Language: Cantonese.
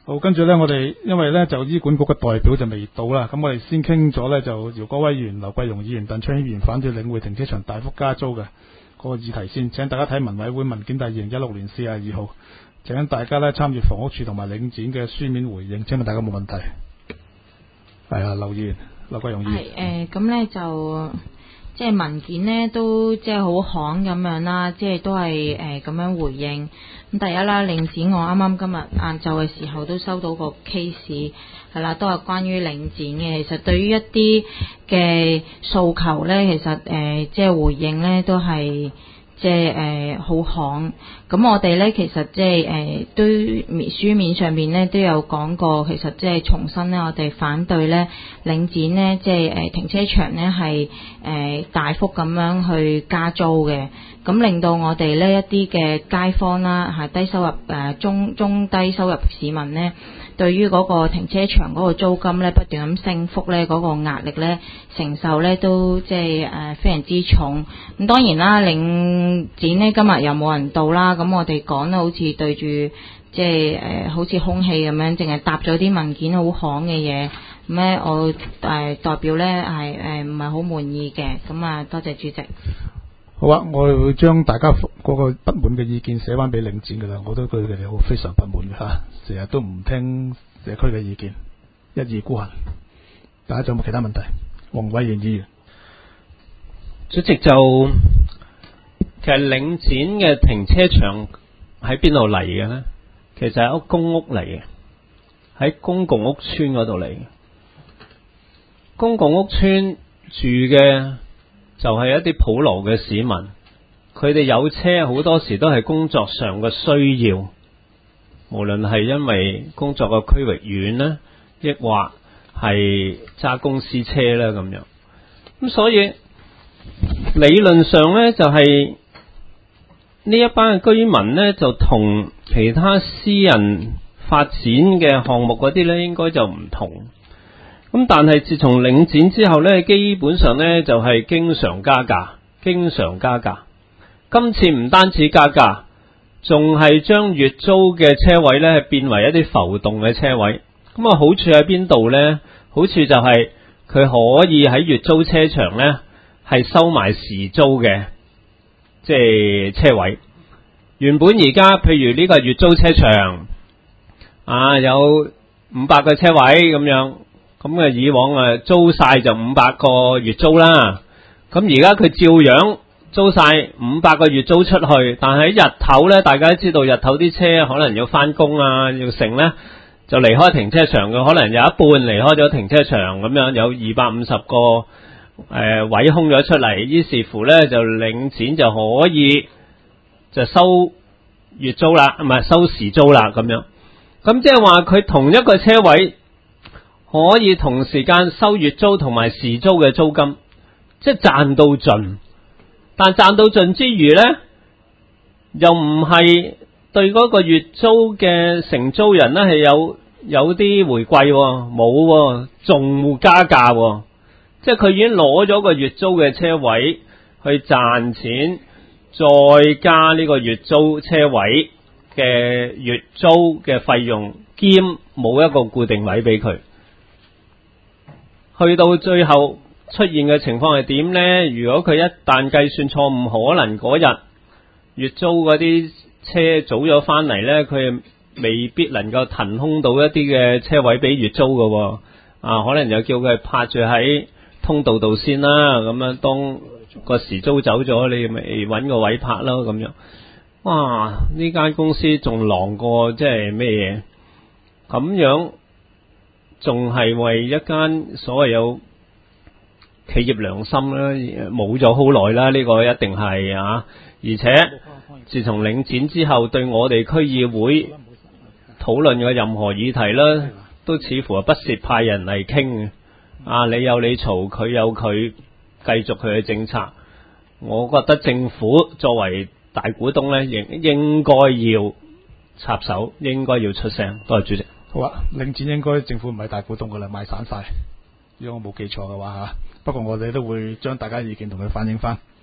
好，跟住咧，我哋因為咧就醫管局嘅代表就未到啦，咁我哋先傾咗咧就姚國威議員、劉桂容議員、鄧昌熙議員反對領匯停車場大幅加租嘅嗰個議題先。請大家睇民委會文件第2016年42號，請大家咧參閱房屋署同埋領展嘅書面回應。請問大家冇問題？係啊，劉議員、劉桂容議員。 咁咧就即係文件呢都即係好行咁樣啦，即係都係咁樣回應。咁第一啦，領展我啱啱今日晏晝嘅時候都收到個 case 係啦，都係關於領展嘅。其實對於一啲嘅訴求咧，其實即係回應咧都係即係好行。咁我哋咧其實即係都書面上面咧都有講過，其實即係重申咧，我哋反對咧領展咧即係停車場咧係大幅咁樣去加租嘅。咁令到我哋呢一啲嘅街坊啦，係低收入中低收入市民呢，對於嗰個停車場嗰個租金呢不斷咁升幅呢，嗰個壓力呢承受呢都即係非常之重。咁當然啦，領展呢今日又冇人到啦，咁我哋講呢好似對住即係好似空氣咁樣，淨係答咗啲文件好行嘅嘢。咁呢我代表呢係唔係好滿意嘅。咁啊，多謝主席。 好啊，我會將大家嗰個不滿嘅意見寫翻俾領展噶啦，我都對佢哋好非常不滿嘅吓，成日都唔聽社區嘅意見，一意孤行。大家仲有冇其他問題？黃偉源議員。 主席，就其實領展嘅停車場喺邊度嚟嘅呢？其實係屋公屋嚟嘅，喺公共屋邨嗰度嚟嘅。公共屋邨住嘅就係一啲普羅嘅市民，佢哋有車好多時都係工作上嘅需要，無論係因為工作嘅區域遠啦，抑或係揸公司車啦咁樣。咁所以理論上呢，就係呢一班嘅居民呢，就同其他私人發展嘅項目嗰啲呢，應該就唔同。咁但係自從領展之後呢，基本上呢就係經常加價，經常加價。今次唔單止加價，仲係將月租嘅車位呢變為一啲浮動嘅車位。咁啊，好處喺邊度呢？好處就係佢可以喺月租車場呢係收埋時租嘅，即係車位。原本而家譬如呢個月租車場有500個車位咁樣。咁啊，以往租晒就500個月租啦。咁而家佢照樣租晒500個月租出去，但係日頭呢，大家都知道日頭啲車可能要翻工啊，要成呢，就離開停車場嘅，可能有一半離開咗停車場，咁樣有250個位空咗出嚟，於是乎呢，就領展就可以就收月租啦，唔係收時租啦咁樣。咁即係話佢同一個車位可以同時間收月租同埋時租嘅租金，即係賺到盡。但賺到盡之餘呢，又唔係對嗰個月租嘅承租人呢係有啲回饋，冇，仲加價。即係佢已經攞咗個月租嘅車位去賺錢，再加呢個月租車位嘅月租嘅費用，兼冇一個固定位俾佢。去到最後出現嘅情況係點呢？如果佢一旦計算錯誤，可能嗰日月租嗰啲車早咗翻嚟呢，佢未必能夠騰空到一啲嘅車位俾月租嘅。可能又叫佢泊住喺通道度先啦。咁樣當個時租走咗，你咪揾個位泊咯咁樣。哇！呢間公司仲狼過即係咩嘢？咁樣仲係為一間所謂有企業良心啦，冇咗好耐啦，呢個一定係而且自從領展之後，對我哋區議會討論嘅任何議題啦，都似乎係不屑派人嚟傾嘅。你有你嘈，佢有佢繼續佢嘅政策。我覺得政府作為大股東呢，應該要插手，應該要出聲。多謝主席。 好啊，領展應該政府唔係大股東噶啦，賣散晒。如果我冇記錯嘅話不過我哋都會將大家意見同佢反映翻。